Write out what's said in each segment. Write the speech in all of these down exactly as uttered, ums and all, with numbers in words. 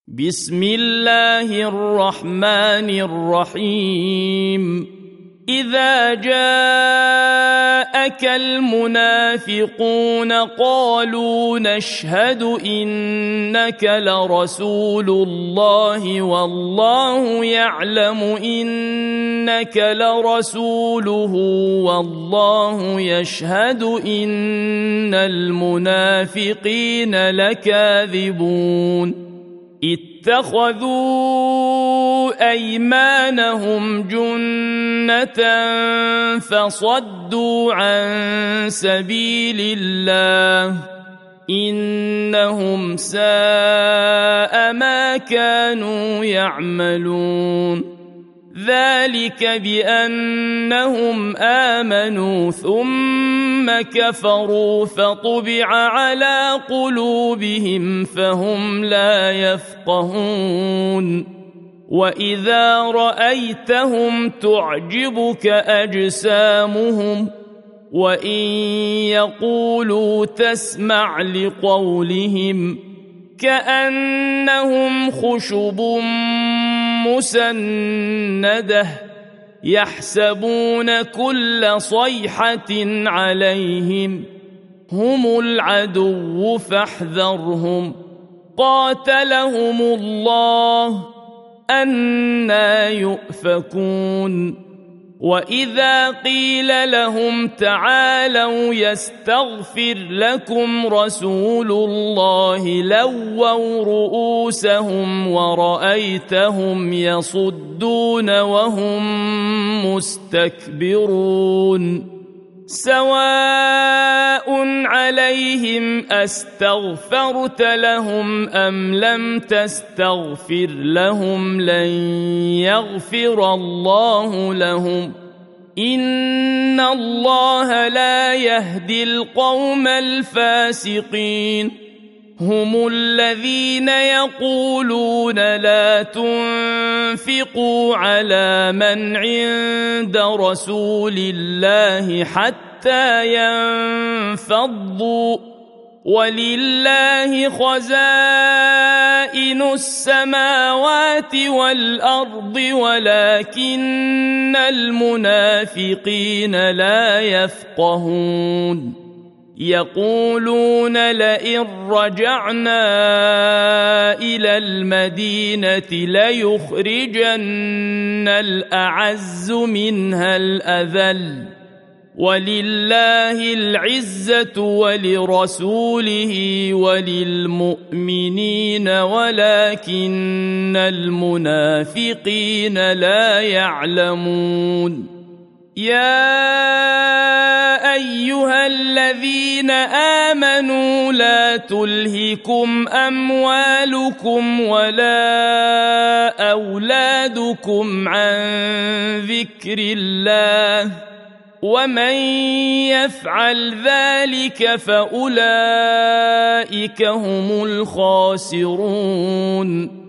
بسم الله الرحمن الرحيم إذا جاءك المنافقون قالوا نشهد إنك لرسول الله والله يعلم إنك لرسوله والله يشهد إن المنافقين لكاذبون اتخذوا أيمانهم جنة فصدوا عن سبيل الله إنهم ساء ما كانوا يعملون ذلك بأنهم آمنوا ثم كفروا فطبع على قلوبهم فهم لا يفقهون وإذا رأيتهم تعجبك أجسامهم وإن يقولوا تسمع لقولهم كأنهم خشب مسندة يحسبون كل صيحة عليهم هم العدو فاحذرهم قاتلهم الله أنى يؤفكون وإذا قيل لهم تعالوا يستغفر لكم رسول الله لووا رؤوسهم ورأيتهم يصدون وهم مستكبرون سواء عليهم أستغفرت لهم أم لم تستغفر لهم لن يغفر الله لهم إن الله لا يهدي القوم الفاسقين هم الذين يقولون لا تنفقوا على من عند رسول الله حتى ينفضوا ولله خزائن السماوات والأرض ولكن المنافقين لا يفقهون يقولون لئن رجعنا إلى المدينة ليخرجن الأعز منها الأذل ولله العزة ولرسوله وللمؤمنين ولكن المنافقين لا يعلمون يا أيها الذين آمنوا لا تلهكم أموالكم ولا أولادكم عن ذكر الله ومن يفعل ذلك فأولئك هم الخاسرون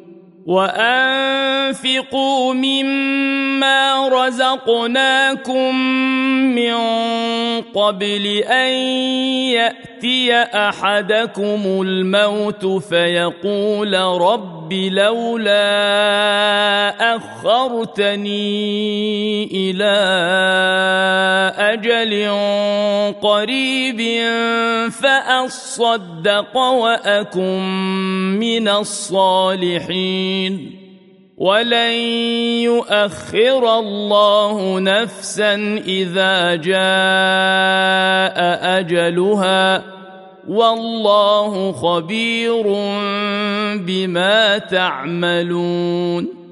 وأنفقوا مما رزقناكم من قبل أن يأتي أحدكم الموت فيقول رب لولا أخرتني إلى أجل قريب فأصدق وأكن من الصالحين ولن يؤخر الله نفسا إذا جاء أجلها والله خبير بما تعملون